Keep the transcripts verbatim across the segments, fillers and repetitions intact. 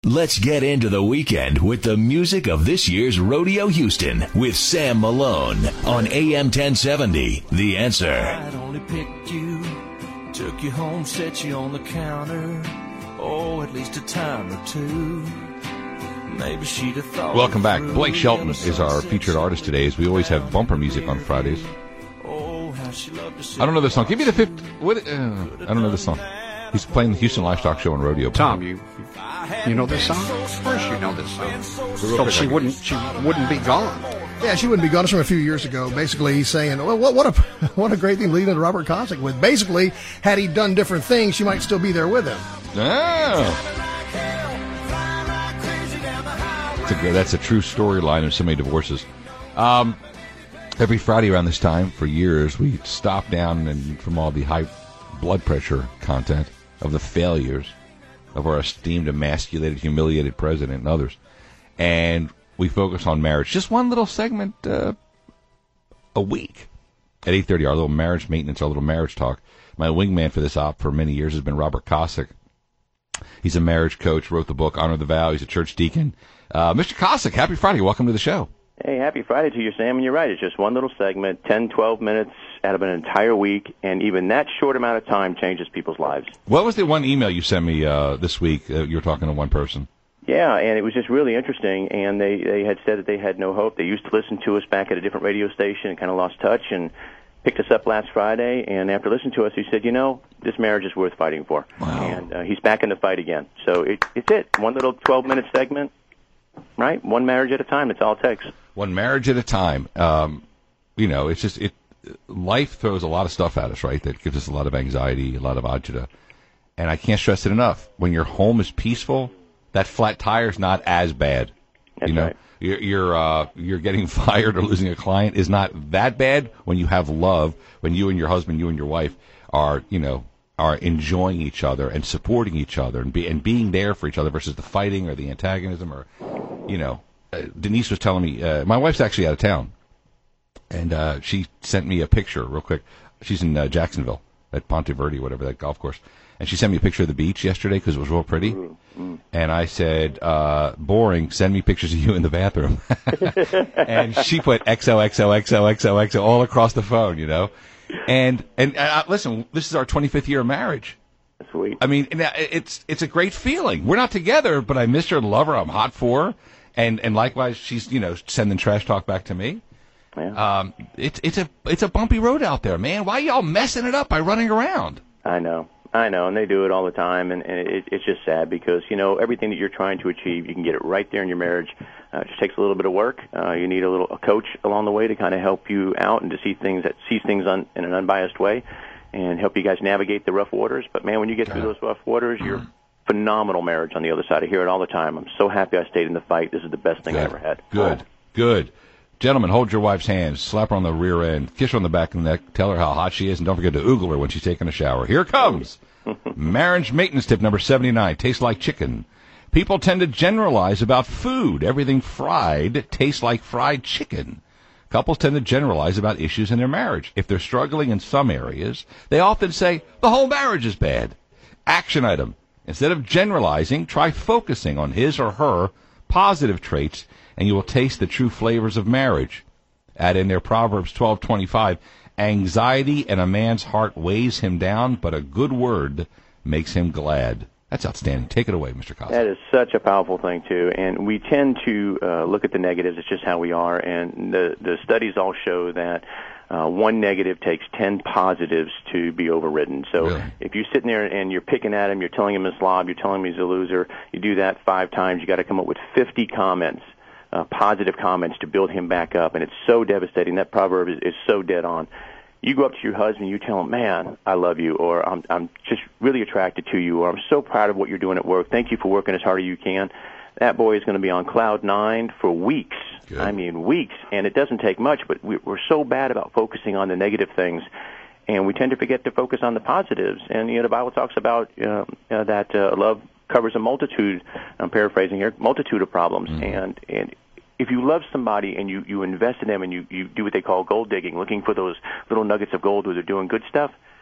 Let's get into the weekend with the music of this year's Rodeo Houston with Sam Malone on A M ten seventy, The Answer. I'd only picked you, took you home, set you on the counter. Oh, at least a time or two. Maybe she'd have thought. Welcome back. Blake Shelton is our featured artist today, as we always have bumper music on Fridays. I don't know this song. Give me the fifth. What, uh, I don't know this song. He's playing the Houston Livestock Show on rodeo. Tom, you you know this song? Of course you know this song. So she wouldn't she wouldn't be gone. Yeah, she wouldn't be gone. It's from a few years ago. Basically, he's saying, well, what, what a what a great thing to lead into Robert Cossack with. Basically, had he done different things, she might still be there with him. Oh. That's a, that's a true storyline of so many divorces. Um, every Friday around this time for years, we stop down and from all the high blood pressure content of the failures of our esteemed, emasculated, humiliated president and others. And we focus on marriage. Just one little segment uh, a week at eight thirty, our little marriage maintenance, our little marriage talk. My wingman for this op for many years has been Robert Cossack. He's a marriage coach, wrote the book Honor the Vow. He's a church deacon. Uh, Mister Cossack, happy Friday. Welcome to the show. Hey, happy Friday to you, Sam. And you're right. It's just one little segment, ten, twelve minutes out of an entire week. And even that short amount of time changes people's lives. What was the one email you sent me uh, this week? Uh, you were talking to one person. Yeah, and it was just really interesting. And they, they had said that they had no hope. They used to listen to us back at a different radio station and kind of lost touch and picked us up last Friday. And after listening to us, he said, you know, this marriage is worth fighting for. Wow. And uh, he's back in the fight again. So it, it's it. One little twelve-minute segment, right? One marriage at a time. That's all it takes. One marriage at a time. Um, you know, it's just, it. Life throws a lot of stuff at us, right? That gives us a lot of anxiety, a lot of agita. And I can't stress it enough. When your home is peaceful, that flat tire is not as bad. That's you know, right. You're you're, uh, you're getting fired or losing a client is not that bad when you have love. When you and your husband, you and your wife are, you know, are enjoying each other and supporting each other and be and being there for each other versus the fighting or the antagonism or, you know. Uh, Denise was telling me, uh, my wife's actually out of town, and uh, she sent me a picture real quick. She's in uh, Jacksonville at Ponte Verde, whatever, that golf course. And she sent me a picture of the beach yesterday because it was real pretty. Mm-hmm. And I said, uh, boring, send me pictures of you in the bathroom. And she put X O X O X O X O X O all across the phone, you know. And, and uh, listen, this is our twenty-fifth year of marriage. Sweet. I mean, it's it's a great feeling. We're not together, but I miss her, love her, I'm hot for her. And and likewise, she's, you know, sending trash talk back to me. Yeah. Um, it's it's a it's a bumpy road out there, man. Why y'all messing it up by running around? I know, I know, and they do it all the time, and, and it, it's just sad because, you know, everything that you're trying to achieve, you can get it right there in your marriage. Uh, it just takes a little bit of work. Uh, you need a little a coach along the way to kind of help you out and to see things that sees things un, in an unbiased way, and help you guys navigate the rough waters. But man, when you get through those rough waters, you're phenomenal marriage on the other side. I hear it all the time. I'm so happy I stayed in the fight. This is the best thing Good. I ever had. Good, good. Gentlemen, hold your wife's hands, slap her on the rear end, kiss her on the back of the neck, tell her how hot she is, and don't forget to oogle her when she's taking a shower. Here comes marriage maintenance tip number seventy-nine, tastes like chicken. People tend to generalize about food. Everything fried tastes like fried chicken. Couples tend to generalize about issues in their marriage. If they're struggling in some areas, they often say, the whole marriage is bad. Action item. Instead of generalizing, try focusing on his or her positive traits, and you will taste the true flavors of marriage. Add in there Proverbs twelve twenty-five. Anxiety in a man's heart weighs him down, but a good word makes him glad. That's outstanding. Take it away, Mister Cossack. That is such a powerful thing, too. And we tend to uh, look at the negatives. It's just how we are. And the, the studies all show that uh, one negative takes ten positives to be overridden. So Really? if you're sitting there and you're picking at him, you're telling him he's a slob, you're telling him he's a loser, you do that five times, you got to come up with fifty comments, uh, positive comments to build him back up. And it's so devastating. That proverb is, is so dead on. You go up to your husband, you tell him, man, I love you, or I'm I'm just really attracted to you, or I'm so proud of what you're doing at work. Thank you for working as hard as you can. That boy is going to be on cloud nine for weeks. Good. I mean, weeks. And it doesn't take much, but we, we're so bad about focusing on the negative things, and we tend to forget to focus on the positives. And, you know, the Bible talks about uh, uh, that uh, love covers a multitude, I'm paraphrasing here, multitude of problems. Mm-hmm. And, and if you love somebody and you, you invest in them and you, you do what they call gold digging, looking for those little nuggets of gold where they're doing good stuff,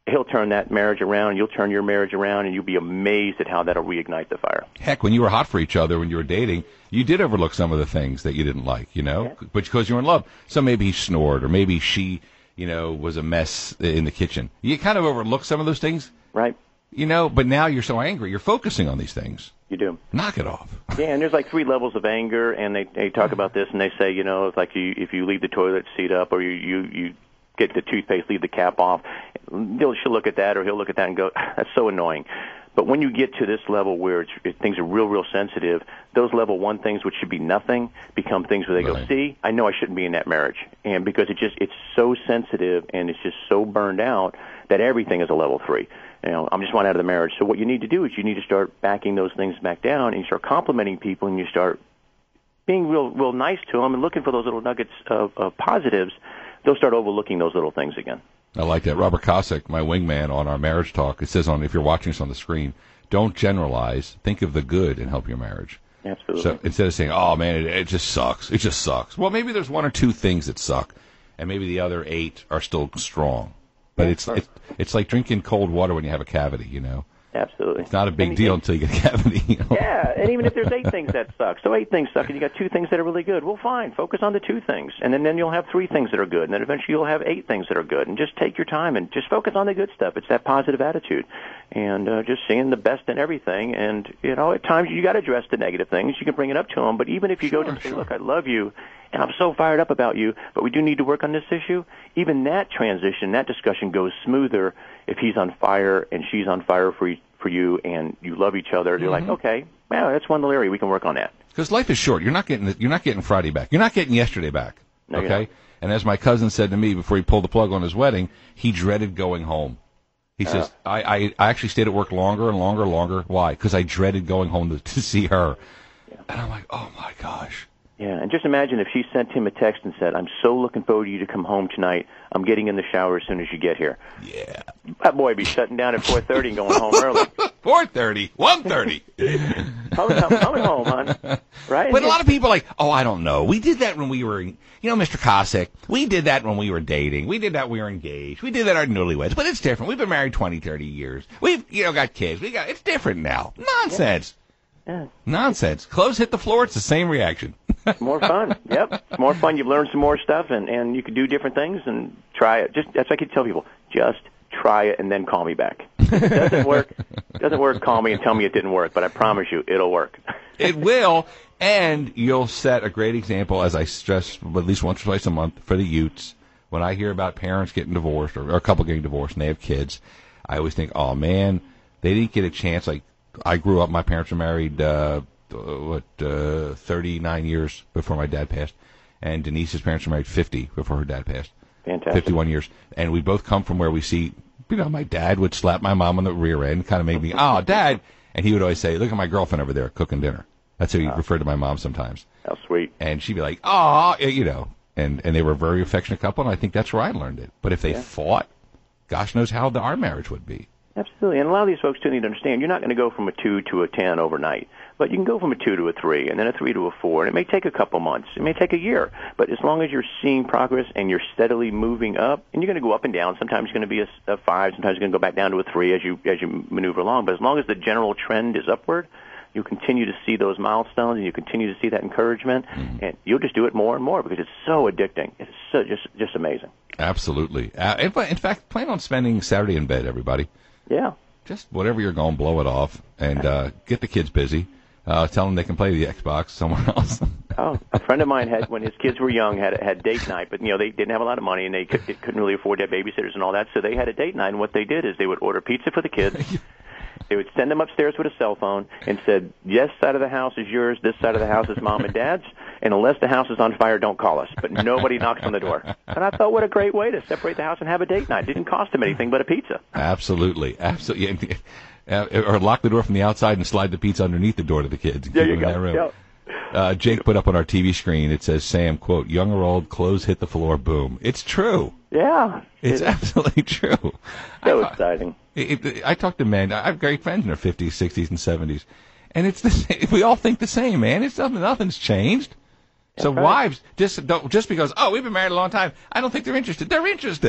he'll turn that marriage around, you'll turn your marriage around, and you'll be amazed at how that'll reignite the fire. Heck, when you were hot for each other, when you were dating, you did overlook some of the things that you didn't like, you know, yeah. but because you were in love. So maybe he snored, or maybe she, you know, was a mess in the kitchen. You kind of overlook some of those things. Right. You know, but now you're so angry, you're focusing on these things. You do. Knock it off. Yeah, and there's like three levels of anger, and they they talk about this, and they say, you know, it's like you, if you leave the toilet seat up, or you, you, you get the toothpaste, leave the cap off, they'll, she'll look at that, or he'll look at that and go, that's so annoying. But when you get to this level where it's, it, things are real, real sensitive, those level one things, which should be nothing, become things where they right. go, see, I know I shouldn't be in that marriage. And because it just it's so sensitive and it's just so burned out that everything is a level three. You know, I'm just one out of the marriage. So what you need to do is you need to start backing those things back down, and you start complimenting people, and you start being real, real nice to them and looking for those little nuggets of, of positives. They'll start overlooking those little things again. I like that. Robert Kosick, my wingman on our marriage talk, it says on, if you're watching this on the screen, don't generalize. Think of the good and help your marriage. Absolutely. So instead of saying, oh, man, it, it just sucks. It just sucks. Well, maybe there's one or two things that suck, and maybe the other eight are still strong. But yeah, it's, it's it's like drinking cold water when you have a cavity, you know. Absolutely. It's not a big and, deal and, until you get a cavity. You know? Yeah, and even if there's eight things that suck, so eight things suck, and you got two things that are really good. Well, fine, focus on the two things, and then, then you'll have three things that are good, and then eventually you'll have eight things that are good. And just take your time and just focus on the good stuff. It's that positive attitude, and uh, just seeing the best in everything. And you know, at times you got to address the negative things. You can bring it up to them, but even if you sure, go to say, sure. "Look, I love you," and I'm so fired up about you, but we do need to work on this issue. Even that transition, that discussion goes smoother if he's on fire and she's on fire for each for you, and you love each other. You're mm-hmm. like, okay, well, that's one little area we can work on that. Because life is short. You're not getting the, you're not getting Friday back. You're not getting yesterday back. No, okay. And as my cousin said to me before he pulled the plug on his wedding, he dreaded going home. He uh, says, I, I I actually stayed at work longer and longer and longer. Why? Because I dreaded going home to, to see her. Yeah. And I'm like, oh my gosh. Yeah, and just imagine if she sent him a text and said, I'm so looking forward to you to come home tonight. I'm getting in the shower as soon as you get here. Yeah. That boy would be shutting down at four thirty and going home early. four thirty, one thirty. coming, coming home, hon. Right? But a lot of people are like, oh, I don't know. We did that when we were, you know, Mister Kosick, we did that when we were dating. We did that when we were engaged. We did that our newlyweds. But it's different. We've been married twenty, thirty years. We've, you know, got kids. We got, it's different now. Nonsense. Yeah. Nonsense. Clothes hit the floor, it's the same reaction. More fun. Yep. It's more fun. You've learned some more stuff, and, and you can do different things and try it. Just that's what I could tell people. Just try it and then call me back. If it doesn't work, it doesn't work, call me and tell me it didn't work. But I promise you, it'll work. It will, and you'll set a great example, as I stress at least once or twice a month, for the youths. When I hear about parents getting divorced or, or a couple getting divorced and they have kids, I always think, oh, man, they didn't get a chance. Like, I grew up, my parents were married, uh, what, uh, thirty-nine years before my dad passed. And Denise's parents were married fifty before her dad passed. Fantastic. fifty-one years. And we both come from where we see, you know, my dad would slap my mom on the rear end, kind of made me, oh, Dad. And he would always say, look at my girlfriend over there cooking dinner. That's how he oh. referred to my mom sometimes. How sweet. And she'd be like, oh, you know. And, and they were a very affectionate couple, and I think that's where I learned it. But if they yeah. fought, gosh knows how the, our marriage would be. Absolutely. And a lot of these folks, too, need to understand you're not going to go from a two to a ten overnight. But you can go from a two to a three, and then a three to a four. And it may take a couple months. It may take a year. But as long as you're seeing progress and you're steadily moving up, and you're going to go up and down. Sometimes you're going to be a, a five. Sometimes you're going to go back down to a three as you as you maneuver along. But as long as the general trend is upward, you continue to see those milestones, and you continue to see that encouragement, mm-hmm. and you'll just do it more and more because it's so addicting. It's so just just amazing. Absolutely. Uh, in, in fact, plan on spending Saturday in bed, everybody. Yeah. Just whatever you're going, blow it off, and uh, get the kids busy. Uh, tell them they can play the Xbox somewhere else. Oh, a friend of mine had, when his kids were young, had had date night, but you know they didn't have a lot of money and they could, couldn't really afford to have babysitters and all that, so they had a date night. And what they did is they would order pizza for the kids. They would send them upstairs with a cell phone and said, "Yes, side of the house is yours. This side of the house is Mom and Dad's. And unless the house is on fire, don't call us." But nobody knocks on the door. And I thought, what a great way to separate the house and have a date night. It didn't cost them anything but a pizza. Absolutely, absolutely. Uh, or lock the door from the outside and slide the pizza underneath the door to the kids. And there keep you them in go. that room. Yep. Uh, Jake put up on our T V screen, it says, Sam, quote, young or old, clothes hit the floor, boom. It's true. Yeah. It's it absolutely true. So I, exciting. It, it, I talk to men. I have great friends in their fifties, sixties, and seventies. And it's the same. We all think the same, man. It's nothing, nothing's changed. That's so right. Wives, just don't, just because, oh, we've been married a long time, I don't think they're interested. They're interested.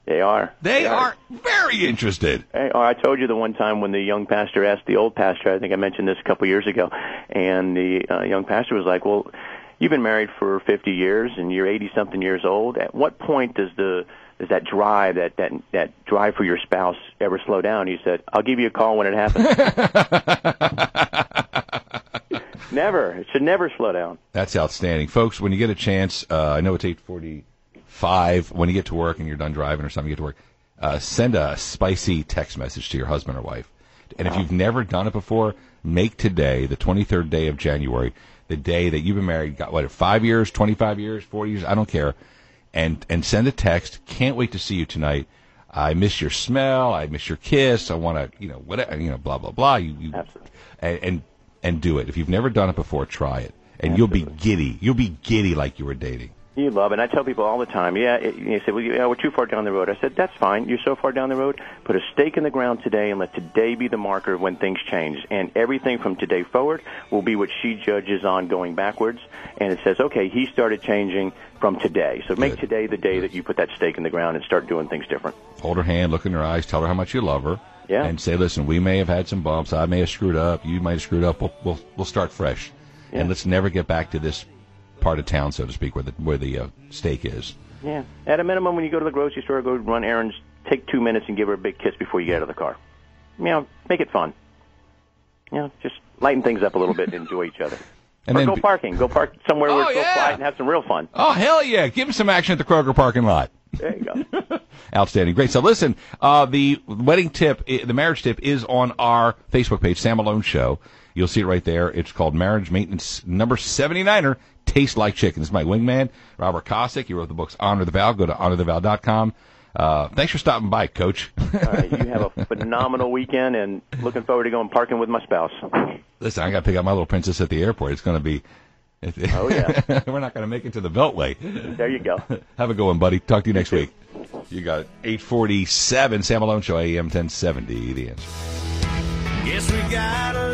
They are. They, they are. are very interested. Hey, oh, I told you the one time when the young pastor asked the old pastor, I think I mentioned this a couple years ago, and the uh, young pastor was like, well, you've been married for fifty years and you're eighty-something years old. At what point does the does that drive, that, that, that drive for your spouse ever slow down? He said, I'll give you a call when it happens. Never. It should never slow down. That's outstanding. Folks, when you get a chance, uh, I know it's eight forty-five. When you get to work and you're done driving or something, you get to work, uh, send a spicy text message to your husband or wife. And if you've never done it before, make today, the twenty-third day of January, the day that you've been married, got what, five years, twenty-five years, forty years, I don't care, and and send a text. Can't wait to see you tonight. I miss your smell. I miss your kiss. I want to, you know, whatever, you know, blah, blah, blah. You, you and, and and do it. If you've never done it before, try it. And Absolutely. You'll be giddy. You'll be giddy like you were dating. You love it. And I tell people all the time, yeah, it, you say, well, yeah, we're too far down the road. I said, that's fine. You're so far down the road. Put a stake in the ground today and let today be the marker of when things change. And everything from today forward will be what she judges on going backwards. And it says, okay, he started changing from today. So make Good. today the day Good. that you put that stake in the ground and start doing things different. Hold her hand, look in her eyes, tell her how much you love her. Yeah. And say, listen, we may have had some bumps. I may have screwed up. You might have screwed up. We'll, we'll, we'll start fresh. Yeah. And let's never get back to this part of town, so to speak, where the where the uh, stake is. Yeah. At a minimum, when you go to the grocery store, go run errands, take two minutes and give her a big kiss before you get out of the car. You know, make it fun. You know, just lighten things up a little bit and enjoy each other. And or then go parking. Go park somewhere oh, where it's yeah. real quiet and have some real fun. Oh, hell yeah. Give him some action at the Kroger parking lot. There you go. Outstanding. Great. So listen, uh, the wedding tip, the marriage tip is on our Facebook page, Sam Malone Show. You'll see it right there. It's called Marriage Maintenance Number seventy-niner, Taste Like Chicken. This is my wingman, Robert Kosick. He wrote the books Honor the Vow. Go to honor the vow dot com. Uh, thanks for stopping by, Coach. All right. You have a phenomenal weekend, and looking forward to going parking with my spouse. Listen, I got to pick up my little princess at the airport. It's going to be... Oh, yeah. We're not going to make it to the Beltway. There you go. Have a good one, buddy. Talk to you next week. You got it. eight forty-seven, Sam Malone Show, A M ten seventy, The Answer. Guess we got